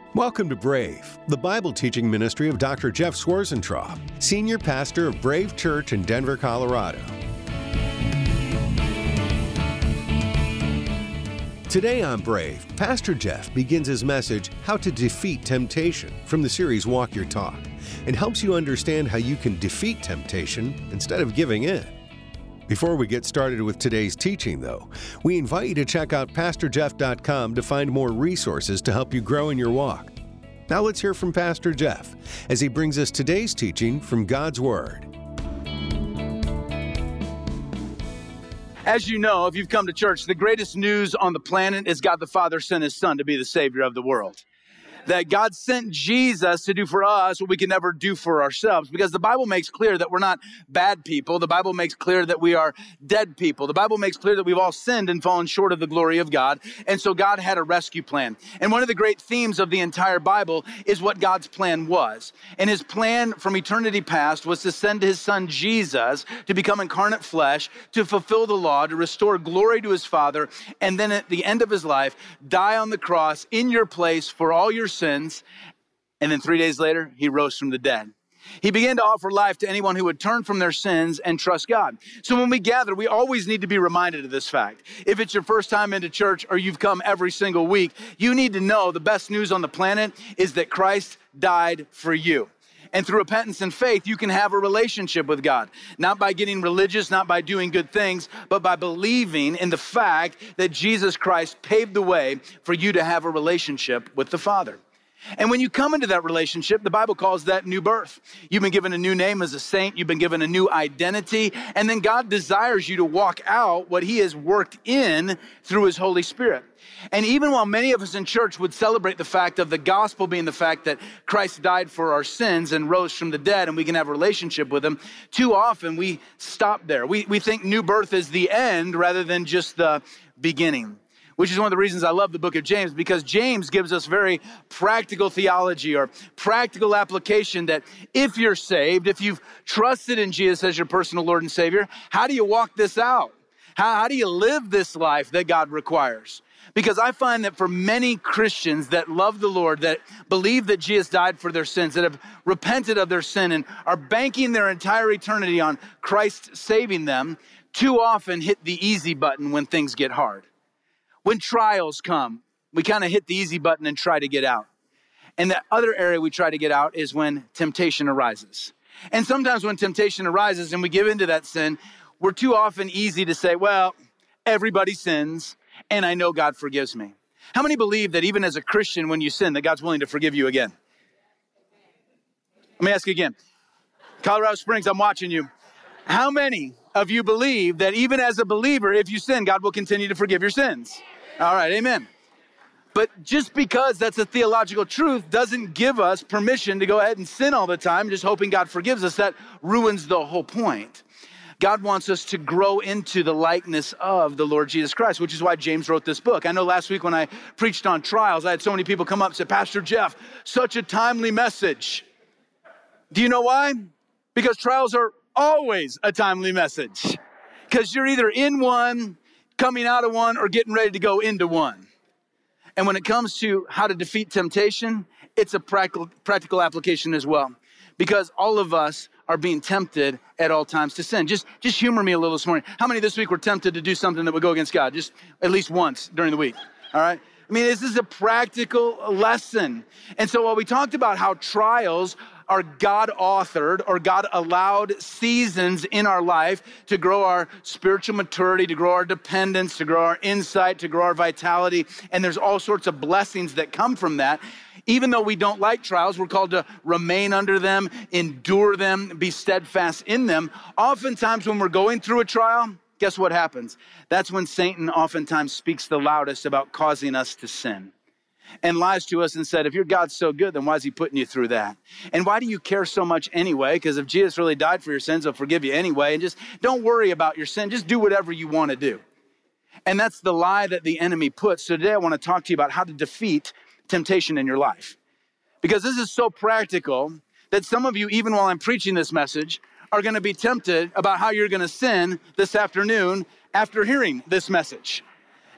Welcome to Brave, the Bible teaching ministry of Dr. Jeff Swarzentraub, Senior Pastor of Brave Church in Denver, Colorado. Today on Brave, Pastor Jeff begins his message, How to Defeat Temptation, from the series Walk Your Talk, and helps you understand how you can defeat temptation instead of giving in. Before we get started with today's teaching, though, we invite you to check out PastorJeff.com to find more resources to help you grow in your walk. Now let's hear from Pastor Jeff as he brings us today's teaching from God's Word. As you know, if you've come to church, the greatest news on the planet is God the Father sent His Son to be the Savior of the world. That God sent Jesus to do for us what we can never do for ourselves, because the Bible makes clear that we're not bad people. The Bible makes clear that we are dead people. The Bible makes clear that we've all sinned and fallen short of the glory of God. And so God had a rescue plan. And one of the great themes of the entire Bible is what God's plan was. And His plan from eternity past was to send His Son Jesus to become incarnate flesh, to fulfill the law, to restore glory to His Father, and then at the end of His life, die on the cross in your place for all your sins, and then 3 days later, He rose from the dead. He began to offer life to anyone who would turn from their sins and trust God. So when we gather, we always need to be reminded of this fact. If it's your first time into church or you've come every single week, you need to know the best news on the planet is that Christ died for you. And through repentance and faith, you can have a relationship with God. Not by getting religious, not by doing good things, but by believing in the fact that Jesus Christ paved the way for you to have a relationship with the Father. And when you come into that relationship, the Bible calls that new birth. You've been given a new name as a saint. You've been given a new identity. And then God desires you to walk out what He has worked in through His Holy Spirit. And even while many of us in church would celebrate the fact of the gospel being the fact that Christ died for our sins and rose from the dead and we can have a relationship with Him, too often we stop there. We think new birth is the end rather than just the beginning. Which is one of the reasons I love the book of James, because James gives us very practical theology or practical application that if you're saved, if you've trusted in Jesus as your personal Lord and Savior, how do you walk this out? How do you live this life that God requires? Because I find that for many Christians that love the Lord, that believe that Jesus died for their sins, that have repented of their sin and are banking their entire eternity on Christ saving them, too often hit the easy button when things get hard. When trials come, we kind of hit the easy button and try to get out. And the other area we try to get out is when temptation arises. And sometimes when temptation arises and we give into that sin, we're too often easy to say, well, everybody sins and I know God forgives me. How many believe that even as a Christian, when you sin, that God's willing to forgive you again? Let me ask you again. Colorado Springs, I'm watching you. How many of you believe that even as a believer, if you sin, God will continue to forgive your sins? All right, amen. But just because that's a theological truth doesn't give us permission to go ahead and sin all the time, just hoping God forgives us. That ruins the whole point. God wants us to grow into the likeness of the Lord Jesus Christ, which is why James wrote this book. I know last week when I preached on trials, I had so many people come up and say, Pastor Jeff, such a timely message. Do you know why? Because trials are always a timely message, because you're either in one, coming out of one, or getting ready to go into one. And when it comes to how to defeat temptation, it's a practical application as well, because all of us are being tempted at all times to sin. Just humor me a little this morning. How many this week were tempted to do something that would go against God? Just at least once during the week. All right. I mean, this is a practical lesson. And so while we talked about how trials are God-authored or God-allowed seasons in our life to grow our spiritual maturity, to grow our dependence, to grow our insight, to grow our vitality, and there's all sorts of blessings that come from that. Even though we don't like trials, we're called to remain under them, endure them, be steadfast in them. Oftentimes when we're going through a trial, guess what happens? That's when Satan oftentimes speaks the loudest about causing us to sin and lies to us and said, if your God's so good, then why is He putting you through that? And why do you care so much anyway? Because if Jesus really died for your sins, He'll forgive you anyway. And just don't worry about your sin. Just do whatever you want to do. And that's the lie that the enemy puts. So today I want to talk to you about how to defeat temptation in your life. Because this is so practical that some of you, even while I'm preaching this message, are going to be tempted about how you're going to sin this afternoon after hearing this message.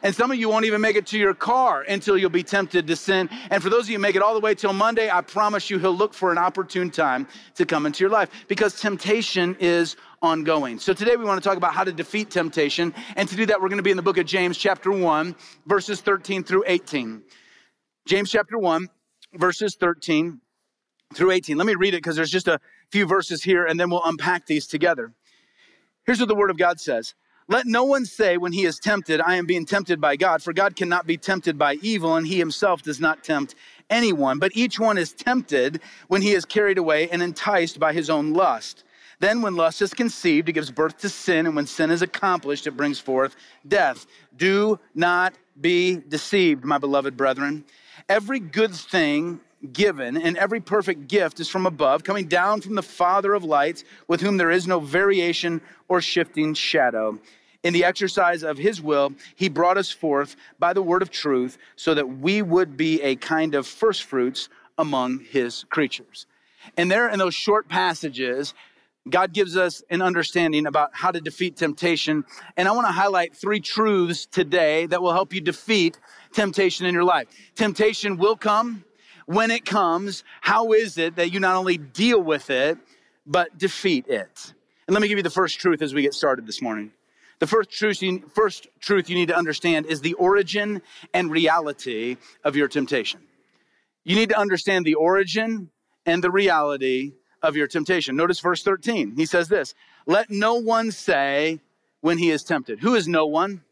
And some of you won't even make it to your car until you'll be tempted to sin. And for those of you who make it all the way till Monday, I promise you he'll look for an opportune time to come into your life because temptation is ongoing. So today we want to talk about how to defeat temptation. And to do that, we're going to be in the book of James, chapter 1, verses 13 through 18. James chapter 1, verses 13 through 18. Let me read it because there's just a few verses here and then we'll unpack these together. Here's what the word of God says. Let no one say when he is tempted, I am being tempted by God, for God cannot be tempted by evil, and he himself does not tempt anyone. But each one is tempted when he is carried away and enticed by his own lust. Then when lust is conceived, it gives birth to sin, and when sin is accomplished, it brings forth death. Do not be deceived, my beloved brethren. Every good thing given and every perfect gift is from above, coming down from the Father of lights, with whom there is no variation or shifting shadow. In the exercise of his will, he brought us forth by the word of truth so that we would be a kind of first fruits among his creatures. And there in those short passages, God gives us an understanding about how to defeat temptation. And I want to highlight 3 truths today that will help you defeat temptation in your life. Temptation will come. When it comes, how is it that you not only deal with it, but defeat it? And let me give you the first truth as we get started this morning. The first truth you need to understand is the origin and reality of your temptation. You need to understand the origin and the reality of your temptation. Notice verse 13. He says this, let no one say when he is tempted. Who is no one?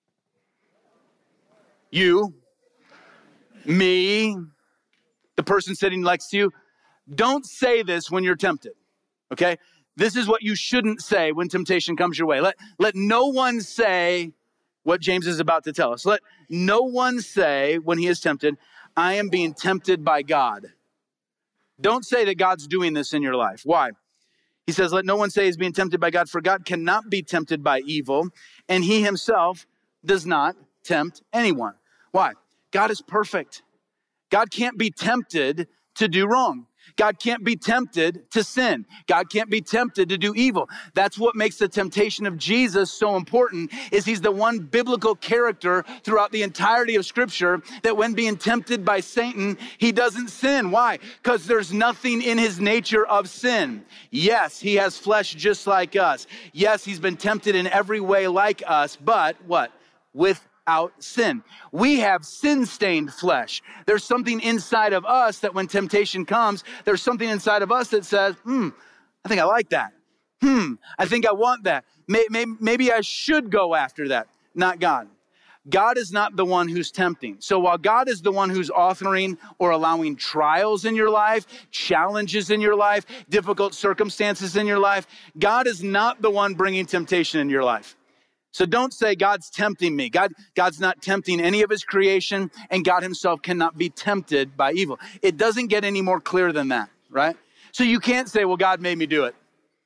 You, me, the person sitting next to you. Don't say this when you're tempted, okay? This is what you shouldn't say when temptation comes your way. Let no one say what James is about to tell us. Let no one say when he is tempted, I am being tempted by God. Don't say that God's doing this in your life. Why? He says, let no one say he's being tempted by God, for God cannot be tempted by evil, and he himself does not tempt anyone. Why? God is perfect. God can't be tempted to do wrong. God can't be tempted to sin. God can't be tempted to do evil. That's what makes the temptation of Jesus so important, is he's the one biblical character throughout the entirety of Scripture that when being tempted by Satan, he doesn't sin. Why? Because there's nothing in his nature of sin. Yes, he has flesh just like us. Yes, he's been tempted in every way like us, but what? Without sin. We have sin-stained flesh. There's something inside of us that when temptation comes, there's something inside of us that says, I think I like that. I think I want that. Maybe I should go after that. Not God. God is not the one who's tempting. So while God is the one who's authoring or allowing trials in your life, challenges in your life, difficult circumstances in your life, God is not the one bringing temptation in your life. So don't say God's tempting me. God's not tempting any of his creation, and God himself cannot be tempted by evil. It doesn't get any more clear than that, right? So you can't say, well, God made me do it.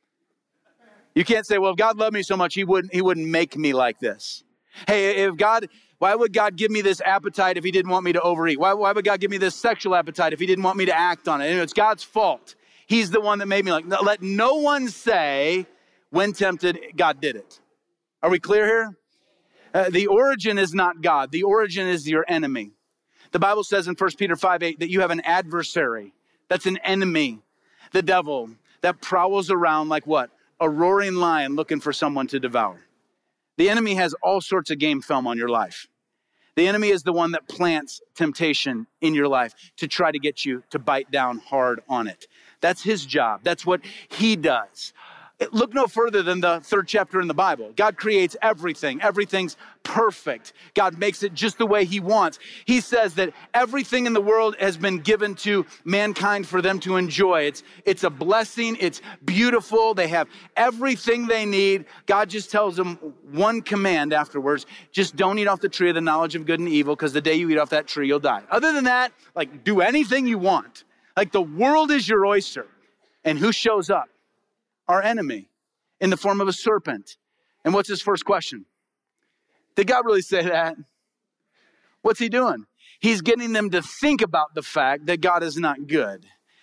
You can't say, well, if God loved me so much, he wouldn't make me like this. Hey, why would God give me this appetite if he didn't want me to overeat? Why would God give me this sexual appetite if he didn't want me to act on it? It's God's fault. He's the one that made me like, let no one say when tempted, God did it. Are we clear here? The origin is not God. The origin is your enemy. The Bible says in 1 Peter 5:8 that you have an adversary. That's an enemy, the devil, that prowls around like what? A roaring lion looking for someone to devour. The enemy has all sorts of game film on your life. The enemy is the one that plants temptation in your life to try to get you to bite down hard on it. That's his job. That's what he does. Look no further than the 3rd chapter in the Bible. God creates everything. Everything's perfect. God makes it just the way he wants. He says that everything in the world has been given to mankind for them to enjoy. It's a blessing. It's beautiful. They have everything they need. God just tells them one command afterwards. Just don't eat off the tree of the knowledge of good and evil, because the day you eat off that tree, you'll die. Other than that, like, do anything you want. Like, the world is your oyster. And who shows up? Our enemy, in the form of a serpent. And what's his first question? Did God really say that? What's he doing? He's getting them to think about the fact that God is not good.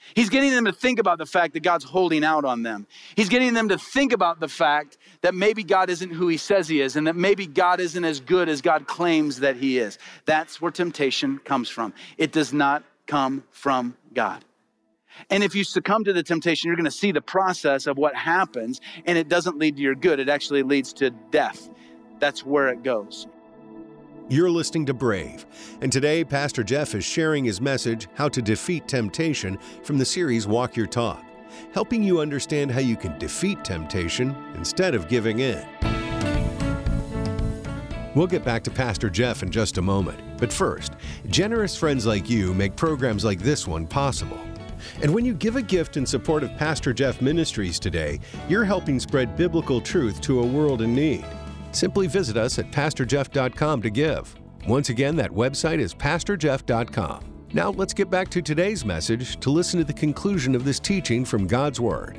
He's getting them to think about the fact that God's holding out on them. He's getting them to think about the fact that maybe God isn't who he says he is, and that maybe God isn't as good as God claims that he is. That's where temptation comes from. It does not come from God. And if you succumb to the temptation, you're going to see the process of what happens, and it doesn't lead to your good. It actually leads to death. That's where it goes. You're listening to Brave, and today Pastor Jeff is sharing his message, How to Defeat Temptation, from the series Walk Your Talk, helping you understand how you can defeat temptation instead of giving in. We'll get back to Pastor Jeff in just a moment, but first, generous friends like you make programs like this one possible. And when you give a gift in support of Pastor Jeff Ministries today, you're helping spread biblical truth to a world in need. Simply visit us at PastorJeff.com to give. Once again, that website is PastorJeff.com. Now let's get back to today's message to listen to the conclusion of this teaching from God's Word.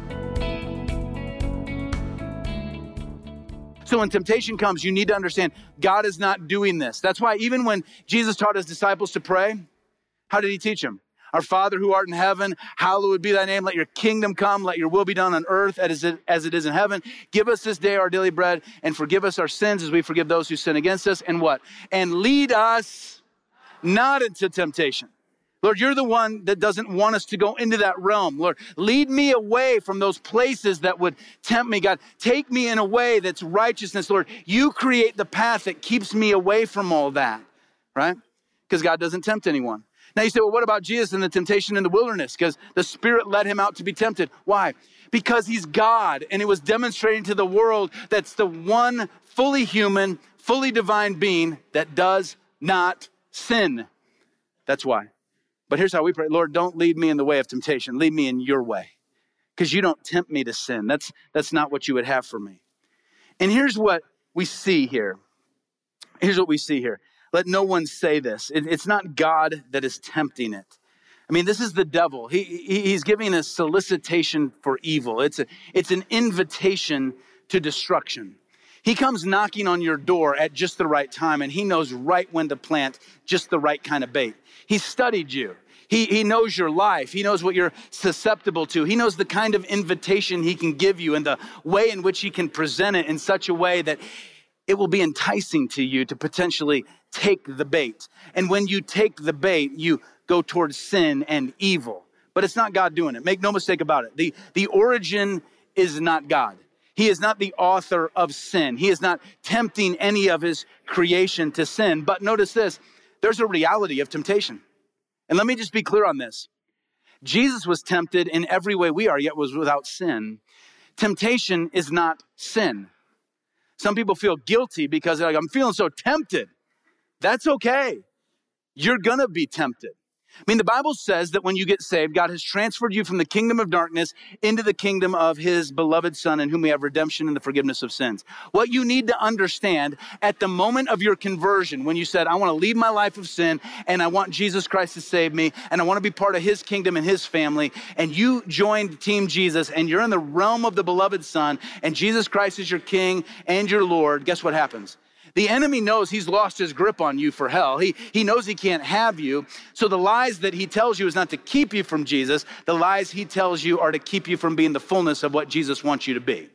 So when temptation comes, you need to understand God is not doing this. That's why even when Jesus taught his disciples to pray, how did he teach them? Our Father who art in heaven, hallowed be thy name. Let your kingdom come. Let your will be done on earth as it is in heaven. Give us this day our daily bread, and forgive us our sins as we forgive those who sin against us. And what? And lead us not into temptation. Lord, you're the one that doesn't want us to go into that realm. Lord, lead me away from those places that would tempt me. God, take me in a way that's righteousness. Lord, you create the path that keeps me away from all that, right? Because God doesn't tempt anyone. Now you say, well, what about Jesus and the temptation in the wilderness? Because the Spirit led him out to be tempted. Why? Because he's God, and it was demonstrating to the world that's the one fully human, fully divine being that does not sin. That's why. But here's how we pray. Lord, don't lead me in the way of temptation. Lead me in your way. Because you don't tempt me to sin. That's not what you would have for me. And here's what we see here. Here's what we see here. Let no one say this. It's not God that is tempting it. I mean, this is the devil. He's giving a solicitation for evil. It's an invitation to destruction. He comes knocking on your door at just the right time, and he knows right when to plant just the right kind of bait. He studied you. He knows your life. He knows what you're susceptible to. He knows the kind of invitation he can give you and the way in which he can present it in such a way that it will be enticing to you to potentially take the bait. And when you take the bait, you go towards sin and evil. But it's not God doing it. Make no mistake about it. The origin is not God. He is not the author of sin. He is not tempting any of his creation to sin. But notice this, there's a reality of temptation. And let me just be clear on this. Jesus was tempted in every way we are, yet was without sin. Temptation is not sin. Some people feel guilty because they're like, I'm feeling so tempted. That's okay. You're going to be tempted. I mean, the Bible says that when you get saved, God has transferred you from the kingdom of darkness into the kingdom of his beloved Son, in whom we have redemption and the forgiveness of sins. What you need to understand at the moment of your conversion, when you said, I want to leave my life of sin and I want Jesus Christ to save me and I want to be part of his kingdom and his family, and you joined Team Jesus and you're in the realm of the beloved Son and Jesus Christ is your King and your Lord, guess what happens? The enemy knows he's lost his grip on you for hell. He knows he can't have you. So the lies that he tells you is not to keep you from Jesus. The lies he tells you are to keep you from being the fullness of what Jesus wants you to be.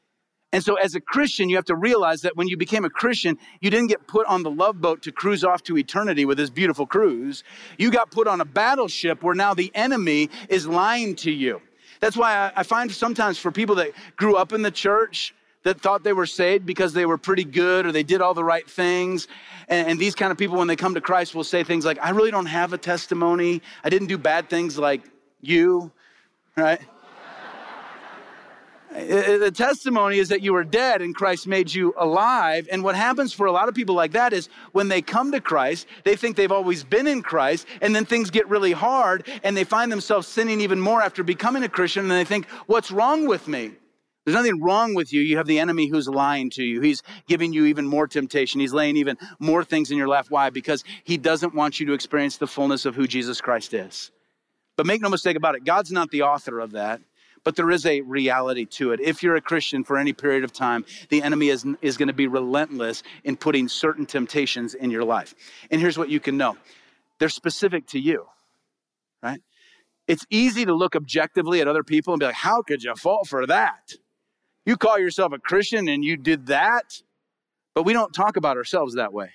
And so as a Christian, you have to realize that when you became a Christian, you didn't get put on the love boat to cruise off to eternity with this beautiful cruise. You got put on a battleship where now the enemy is lying to you. That's why I find sometimes for people that grew up in the church, that thought they were saved because they were pretty good or they did all the right things. And these kind of people, when they come to Christ, will say things like, I really don't have a testimony. I didn't do bad things like you, right? The testimony is that you were dead and Christ made you alive. And what happens for a lot of people like that is when they come to Christ, they think they've always been in Christ, and then things get really hard and they find themselves sinning even more after becoming a Christian, and they think, what's wrong with me? There's nothing wrong with you. You have the enemy who's lying to you. He's giving you even more temptation. He's laying even more things in your lap. Why? Because he doesn't want you to experience the fullness of who Jesus Christ is. But make no mistake about it, God's not the author of that, but there is a reality to it. If you're a Christian for any period of time, the enemy is going to be relentless in putting certain temptations in your life. And here's what you can know. They're specific to you, right? It's easy to look objectively at other people and be like, how could you fall for that? You call yourself a Christian and you did that? But we don't talk about ourselves that way.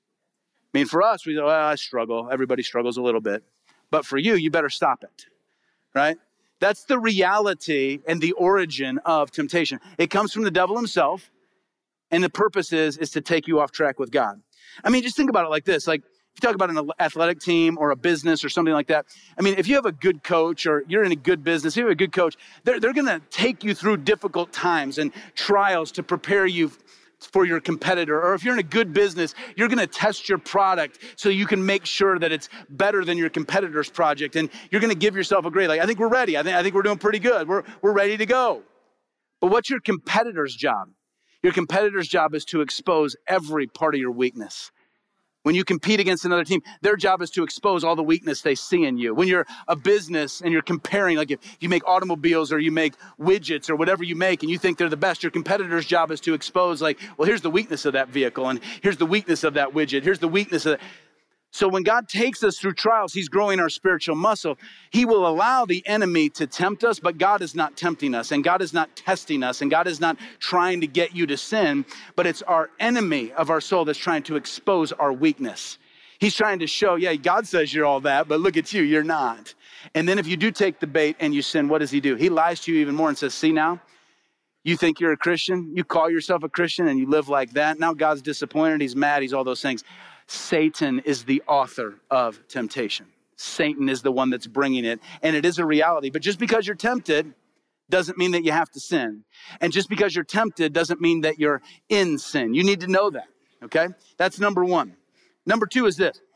I mean, for us, we go, well, I struggle. Everybody struggles a little bit. But for you, you better stop it, right? That's the reality and the origin of temptation. It comes from the devil himself, and the purpose is to take you off track with God. I mean, just think about it like this. Like, if you talk about an athletic team or a business or something like that, I mean, if you have a good coach or you're in a good business, you have a good coach, they're going to take you through difficult times and trials to prepare you for your competitor. Or if you're in a good business, you're going to test your product so you can make sure that it's better than your competitor's project. And you're going to give yourself a grade. Like, I think we're ready. I think we're doing pretty good. We're ready to go. But what's your competitor's job? Your competitor's job is to expose every part of your weakness. When you compete against another team, their job is to expose all the weakness they see in you. When you're a business and you're comparing, like if you make automobiles or you make widgets or whatever you make and you think they're the best, your competitor's job is to expose like, well, here's the weakness of that vehicle and here's the weakness of that widget. Here's the weakness of that. So when God takes us through trials, he's growing our spiritual muscle. He will allow the enemy to tempt us, but God is not tempting us, and God is not testing us, and God is not trying to get you to sin, but it's our enemy of our soul that's trying to expose our weakness. He's trying to show, yeah, God says you're all that, but look at you, you're not. And then if you do take the bait and you sin, what does he do? He lies to you even more and says, see now, you think you're a Christian, you call yourself a Christian and you live like that. Now God's disappointed, he's mad, he's all those things. Satan is the author of temptation. Satan is the one that's bringing it, and it is a reality. But just because you're tempted doesn't mean that you have to sin. And just because you're tempted doesn't mean that you're in sin. You need to know that, okay? That's number one. Number two is this.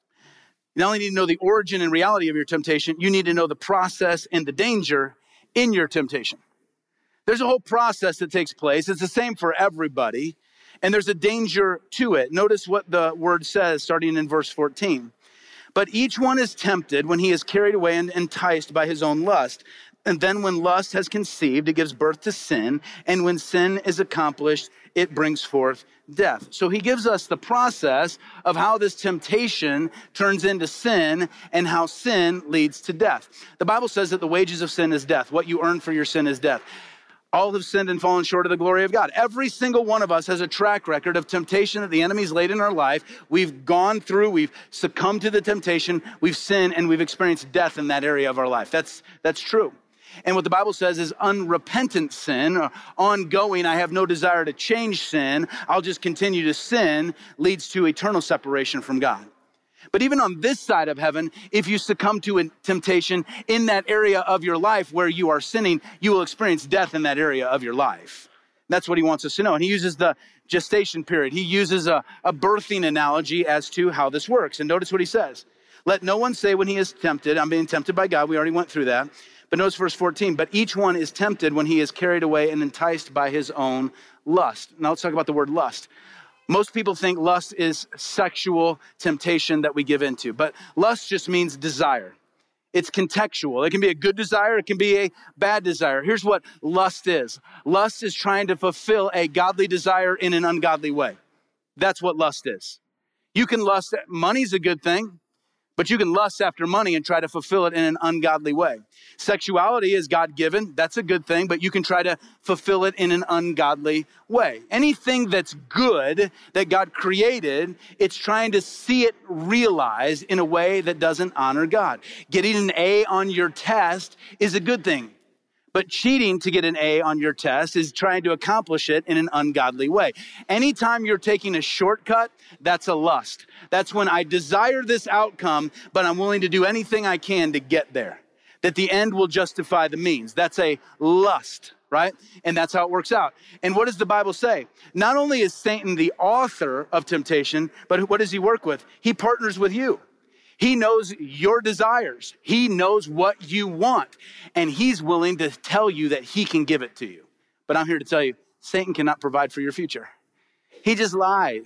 You not only need to know the origin and reality of your temptation, you need to know the process and the danger in your temptation. There's a whole process that takes place. It's the same for everybody. And there's a danger to it. Notice what the word says starting in verse 14. But each one is tempted when he is carried away and enticed by his own lust. And then when lust has conceived, it gives birth to sin. And when sin is accomplished, it brings forth death. So he gives us the process of how this temptation turns into sin and how sin leads to death. The Bible says that the wages of sin is death. What you earn for your sin is death. All have sinned and fallen short of the glory of God. Every single one of us has a track record of temptation that the enemy's laid in our life. We've gone through, we've succumbed to the temptation, we've sinned, and we've experienced death in that area of our life. That's true. And what the Bible says is unrepentant sin, or ongoing, I have no desire to change sin, I'll just continue to sin, leads to eternal separation from God. But even on this side of heaven, if you succumb to a temptation in that area of your life where you are sinning, you will experience death in that area of your life. That's what he wants us to know. And he uses the gestation period. He uses a birthing analogy as to how this works. And notice what he says. Let no one say when he is tempted, I'm being tempted by God. We already went through that. But notice verse 14. But each one is tempted when he is carried away and enticed by his own lust. Now let's talk about the word lust. Most people think lust is sexual temptation that we give into, but lust just means desire. It's contextual. It can be a good desire. It can be a bad desire. Here's what lust is. Lust is trying to fulfill a godly desire in an ungodly way. That's what lust is. You can lust. Money's a good thing, but you can lust after money and try to fulfill it in an ungodly way. Sexuality is God-given. That's a good thing, but you can try to fulfill it in an ungodly way. Anything that's good that God created, it's trying to see it realized in a way that doesn't honor God. Getting an A on your test is a good thing. But cheating to get an A on your test is trying to accomplish it in an ungodly way. Anytime you're taking a shortcut, that's a lust. That's when I desire this outcome, but I'm willing to do anything I can to get there. That the end will justify the means. That's a lust, right? And that's how it works out. And what does the Bible say? Not only is Satan the author of temptation, but what does he work with? He partners with you. He knows your desires. He knows what you want. And he's willing to tell you that he can give it to you. But I'm here to tell you, Satan cannot provide for your future. He just lies.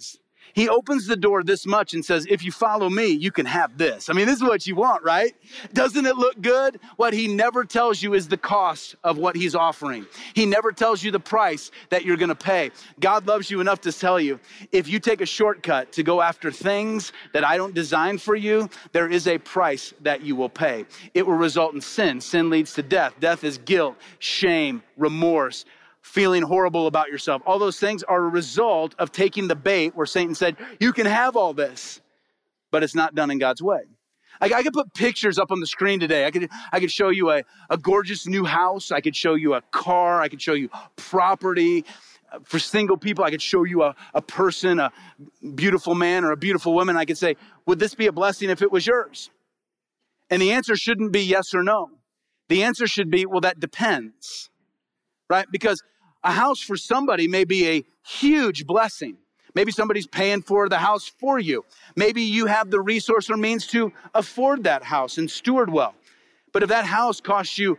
He opens the door this much and says, if you follow me, you can have this. I mean, this is what you want, right? Doesn't it look good? What he never tells you is the cost of what he's offering. He never tells you the price that you're going to pay. God loves you enough to tell you, if you take a shortcut to go after things that I don't design for you, there is a price that you will pay. It will result in sin. Sin leads to death. Death is guilt, shame, remorse, feeling horrible about yourself. All those things are a result of taking the bait where Satan said, you can have all this, but it's not done in God's way. I could put pictures up on the screen today. I could show you a gorgeous new house. I could show you a car. I could show you property. For single people, I could show you a person, a beautiful man or a beautiful woman. I could say, would this be a blessing if it was yours? And the answer shouldn't be yes or no. The answer should be, well, that depends, right? Because a house for somebody may be a huge blessing. Maybe somebody's paying for the house for you. Maybe you have the resource or means to afford that house and steward well. But if that house costs you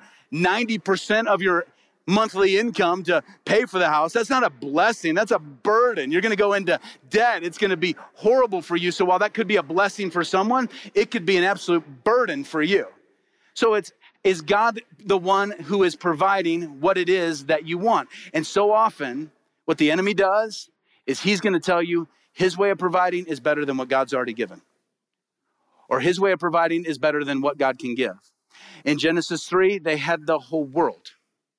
90% of your monthly income to pay for the house, that's not a blessing, that's a burden. You're going to go into debt. It's going to be horrible for you. So while that could be a blessing for someone, it could be an absolute burden for you. So is God the one who is providing what it is that you want? And so often, what the enemy does is he's going to tell you his way of providing is better than what God's already given. Or his way of providing is better than what God can give. In Genesis 3, they had the whole world.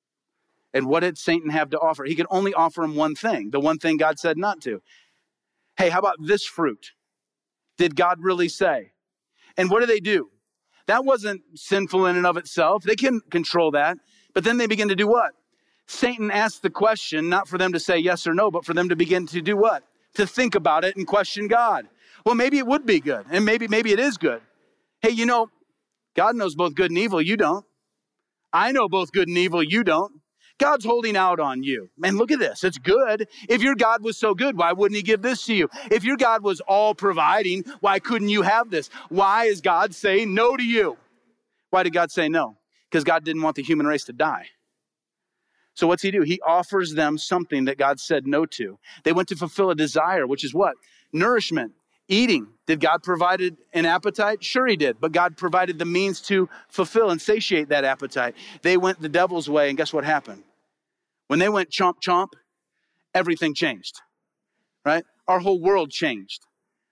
And what did Satan have to offer? He could only offer him one thing, the one thing God said not to. Hey, how about this fruit? Did God really say? And what do? That wasn't sinful in and of itself. They couldn't control that. But then they begin to do what? Satan asked the question, not for them to say yes or no, but for them to begin to do what? To think about it and question God. Well, maybe it would be good. And maybe it is good. Hey, God knows both good and evil. You don't. I know both good and evil. You don't. God's holding out on you. Man, look at this. It's good. If your God was so good, why wouldn't he give this to you? If your God was all providing, why couldn't you have this? Why is God saying no to you? Why did God say no? Because God didn't want the human race to die. So what's he do? He offers them something that God said no to. They went to fulfill a desire, which is what? Nourishment, eating. Did God provide an appetite? Sure he did. But God provided the means to fulfill and satiate that appetite. They went the devil's way, and guess what happened? When they went chomp, chomp, everything changed, right? Our whole world changed.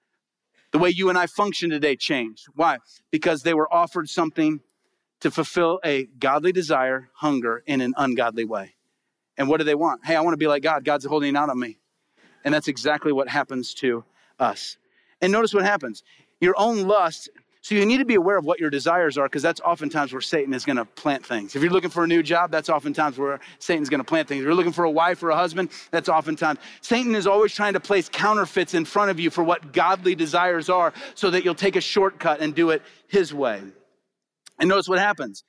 The way you and I function today changed. Why? Because they were offered something to fulfill a godly desire, hunger, in an ungodly way. And what do they want? Hey, I want to be like God. God's holding out on me. And that's exactly what happens to us. And notice what happens. Your own lust. So you need to be aware of what your desires are, because that's oftentimes where Satan is going to plant things. If you're looking for a new job, that's oftentimes where Satan's going to plant things. If you're looking for a wife or a husband, that's oftentimes. Satan is always trying to place counterfeits in front of you for what godly desires are, so that you'll take a shortcut and do it his way. And notice what happens.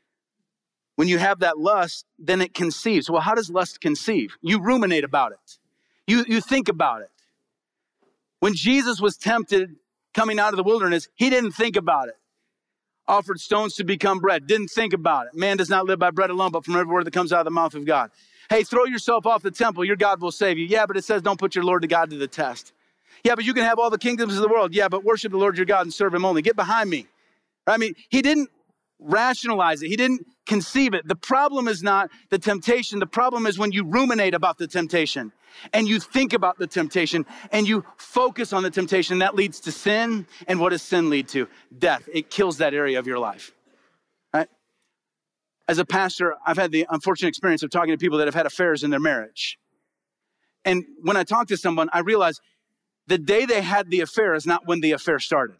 When you have that lust, then it conceives. Well, how does lust conceive? You ruminate about it. You think about it. When Jesus was tempted coming out of the wilderness, he didn't think about it. Offered stones to become bread. Didn't think about it. Man does not live by bread alone, but from every word that comes out of the mouth of God. Hey, throw yourself off the temple. Your God will save you. Yeah, but it says don't put your Lord to God to the test. Yeah, but you can have all the kingdoms of the world. Yeah, but worship the Lord your God and serve him only. Get behind me. I mean, he didn't rationalize it. He didn't conceive it. The problem is not the temptation. The problem is when you ruminate about the temptation and you think about the temptation and you focus on the temptation. That leads to sin. And what does sin lead to? Death. It kills that area of your life. Right? As a pastor, I've had the unfortunate experience of talking to people that have had affairs in their marriage. And when I talk to someone, I realize the day they had the affair is not when the affair started.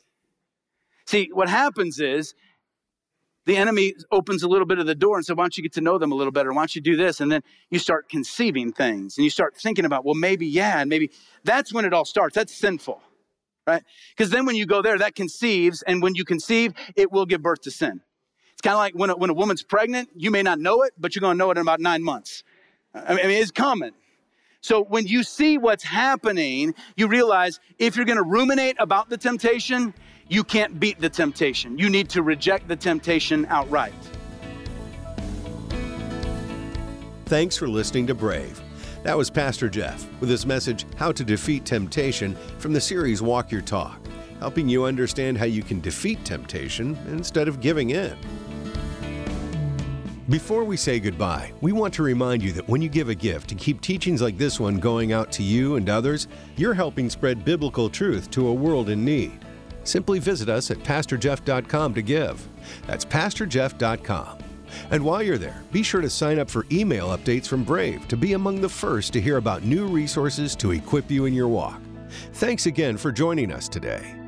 See, what happens is the enemy opens a little bit of the door and says, why don't you get to know them a little better? Why don't you do this? And then you start conceiving things and you start thinking about, well, maybe, yeah, and maybe that's when it all starts. That's sinful, right? Because then when you go there, that conceives, and when you conceive, it will give birth to sin. It's kind of like when a woman's pregnant, you may not know it, but you're going to know it in about 9 months. I mean, it's coming. So when you see what's happening, you realize if you're going to ruminate about the temptation, you can't beat the temptation. You need to reject the temptation outright. Thanks for listening to Brave. That was Pastor Jeff with his message, How to Defeat Temptation, from the series Walk Your Talk, helping you understand how you can defeat temptation instead of giving in. Before we say goodbye, we want to remind you that when you give a gift to keep teachings like this one going out to you and others, you're helping spread biblical truth to a world in need. Simply visit us at PastorJeff.com to give. That's PastorJeff.com. And while you're there, be sure to sign up for email updates from Brave to be among the first to hear about new resources to equip you in your walk. Thanks again for joining us today.